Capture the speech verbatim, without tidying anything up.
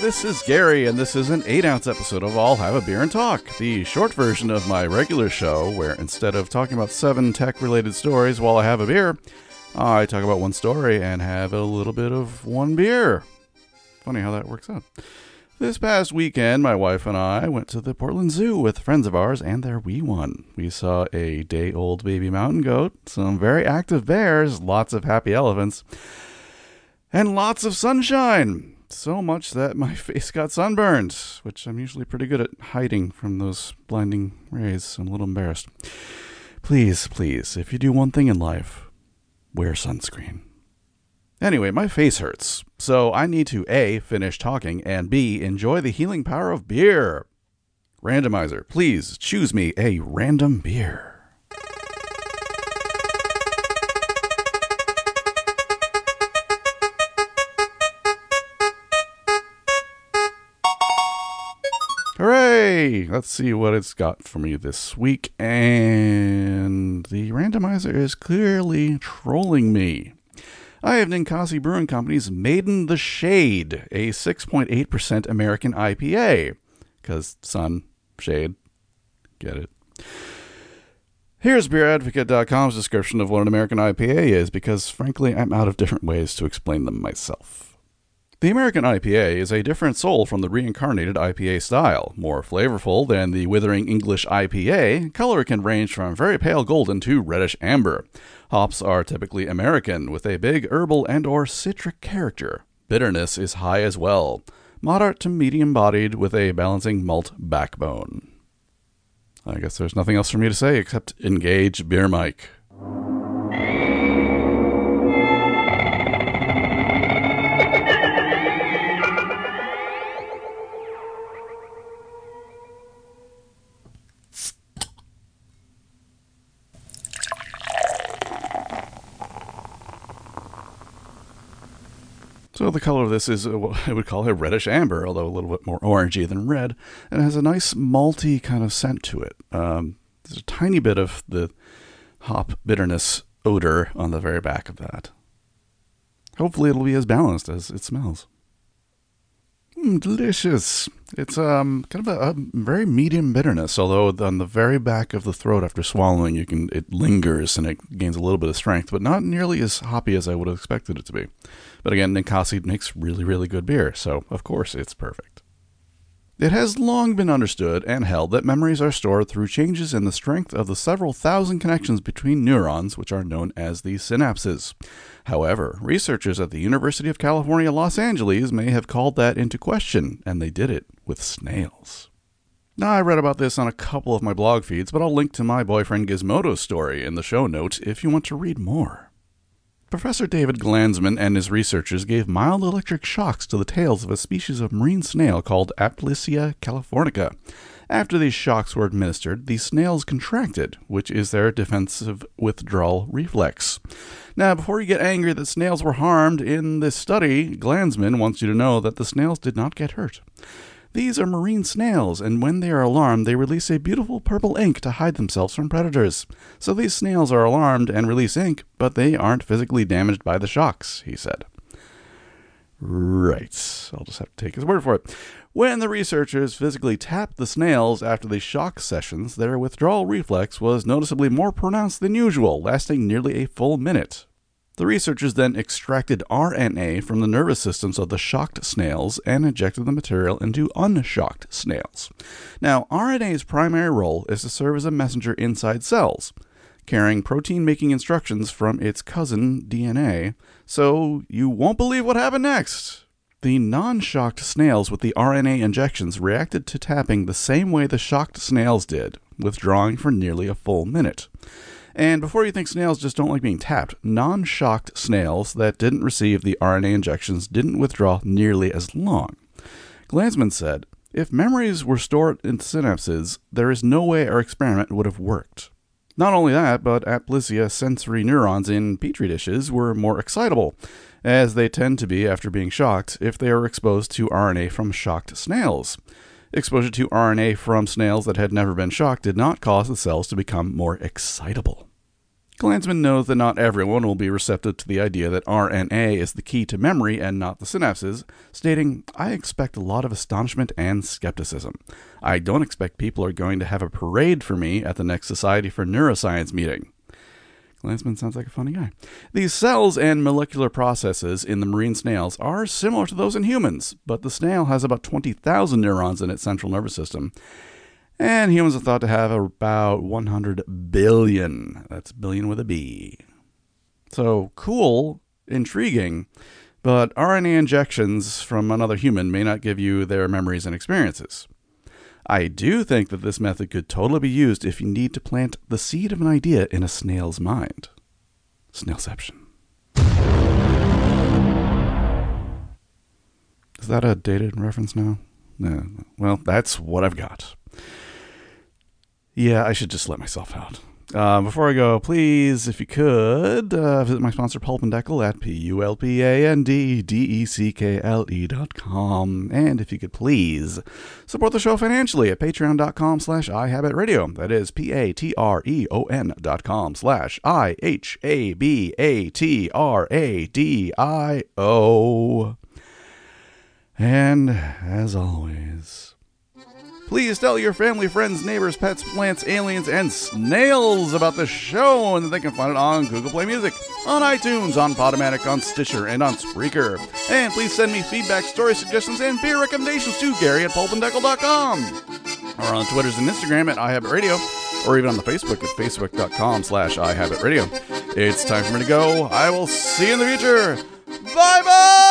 this is Gary, and this is an eight ounce episode of I'll Have a Beer and Talk, the short version of my regular show, where instead of talking about seven tech-related stories while I have a beer, I talk about one story and have a little bit of one beer. Funny how that works out. This past weekend, my wife and I went to the Portland Zoo with friends of ours and their wee one. We saw a day-old baby mountain goat, some very active bears, lots of happy elephants, and lots of sunshine. So much that my face got sunburned, which I'm usually pretty good at hiding from those blinding rays. I'm a little embarrassed. Please, please, if you do one thing in life, wear sunscreen. Anyway, my face hurts, so I need to A, finish talking, and B, enjoy the healing power of beer. Randomizer, please choose me a random beer. Hooray! Let's see what it's got for me this week, and the randomizer is clearly trolling me. I have Ninkasi Brewing Company's Maiden the Shade, a six point eight percent American I P A. Because sun, shade, get it. Here's beer advocate dot com's description of what an American I P A is, because frankly I'm out of different ways to explain them myself. The American I P A is a different soul from the reincarnated I P A style. More flavorful than the withering English I P A, color can range from very pale golden to reddish amber. Hops are typically American, with a big herbal and or citric character. Bitterness is high as well. Moderate to medium-bodied with a balancing malt backbone. I guess there's nothing else for me to say except engage Beer Mike. So the color of this is what I would call a reddish amber, although a little bit more orangey than red, and it has a nice malty kind of scent to it. Um, there's a tiny bit of the hop bitterness odor on the very back of that. Hopefully it'll be as balanced as it smells. Mm, delicious. It's um kind of a, a very medium bitterness, although on the very back of the throat after swallowing, you can it lingers and it gains a little bit of strength, but not nearly as hoppy as I would have expected it to be. But again, Ninkasi makes really, really good beer, so of course it's perfect. It has long been understood and held that memories are stored through changes in the strength of the several thousand connections between neurons, which are known as the synapses. However, researchers at the University of California, Los Angeles may have called that into question, and they did it with snails. Now, I read about this on a couple of my blog feeds, but I'll link to my boyfriend Gizmodo's story in the show notes if you want to read more. Professor David Glanzman and his researchers gave mild electric shocks to the tails of a species of marine snail called Aplysia californica. After these shocks were administered, the snails contracted, which is their defensive withdrawal reflex. Now, before you get angry that snails were harmed in this study, Glanzman wants you to know that the snails did not get hurt. These are marine snails, and when they are alarmed, they release a beautiful purple ink to hide themselves from predators. So these snails are alarmed and release ink, but they aren't physically damaged by the shocks, he said. Right. I'll just have to take his word for it. When the researchers physically tapped the snails after the shock sessions, their withdrawal reflex was noticeably more pronounced than usual, lasting nearly a full minute. The researchers then extracted R N A from the nervous systems of the shocked snails and injected the material into unshocked snails. Now, R N A's primary role is to serve as a messenger inside cells, carrying protein-making instructions from its cousin D N A, so you won't believe what happened next. The non-shocked snails with the R N A injections reacted to tapping the same way the shocked snails did, withdrawing for nearly a full minute. And before you think snails just don't like being tapped, non-shocked snails that didn't receive the R N A injections didn't withdraw nearly as long. Glanzman said, if memories were stored in synapses, there is no way our experiment would have worked. Not only that, but Aplysia sensory neurons in petri dishes were more excitable, as they tend to be after being shocked if they are exposed to R N A from shocked snails. Exposure to R N A from snails that had never been shocked did not cause the cells to become more excitable. Klansman knows that not everyone will be receptive to the idea that R N A is the key to memory and not the synapses, stating, "I expect a lot of astonishment and skepticism. I don't expect people are going to have a parade for me at the next Society for Neuroscience meeting." Klansman sounds like a funny guy. These cells and molecular processes in the marine snails are similar to those in humans, but the snail has about twenty thousand neurons in its central nervous system, and humans are thought to have about one hundred billion. That's billion with a B. So, cool, intriguing, but R N A injections from another human may not give you their memories and experiences. I do think that this method could totally be used if you need to plant the seed of an idea in a snail's mind. Snailception. Is that a dated reference now? No. Well, that's what I've got. Yeah, I should just let myself out. Uh, before I go, please, if you could, uh, visit my sponsor, Pulp and Deckle, at P U L P A N D D E C K L E dot com. And if you could please support the show financially at patreon.com slash iHabitRadio. That is P-A-T-R-E-O-N dot com slash I-H-A-B-A-T-R-A-D-I-O. And as always, please tell your family, friends, neighbors, pets, plants, aliens, and snails about the show, and they can find it on Google Play Music, on iTunes, on Podomatic, on Stitcher, and on Spreaker. And please send me feedback, story suggestions, and beer recommendations to Gary at pulp and deckle dot com, or on Twitters and Instagram at iHabitRadio, or even on the Facebook at facebook.com slash iHabitRadio. It's time for me to go. I will see you in the future. Bye-bye!